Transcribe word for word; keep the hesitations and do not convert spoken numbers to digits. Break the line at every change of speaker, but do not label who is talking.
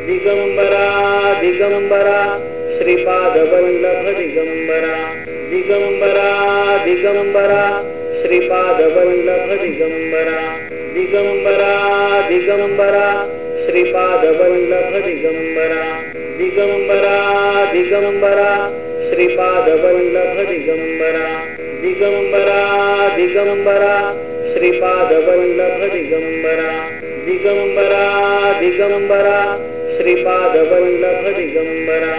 Digambara Digambara Shripadvallabh Digambara Digambara Digambara Shripadvallabh Digambara Digambara Digambara Shripadvallabh Digambara Digambara Digambara Shripadvallabh Digambara Digambara Digambara Shripadvallabh Digambara Digambara Digambara Shripadvallabh Digambara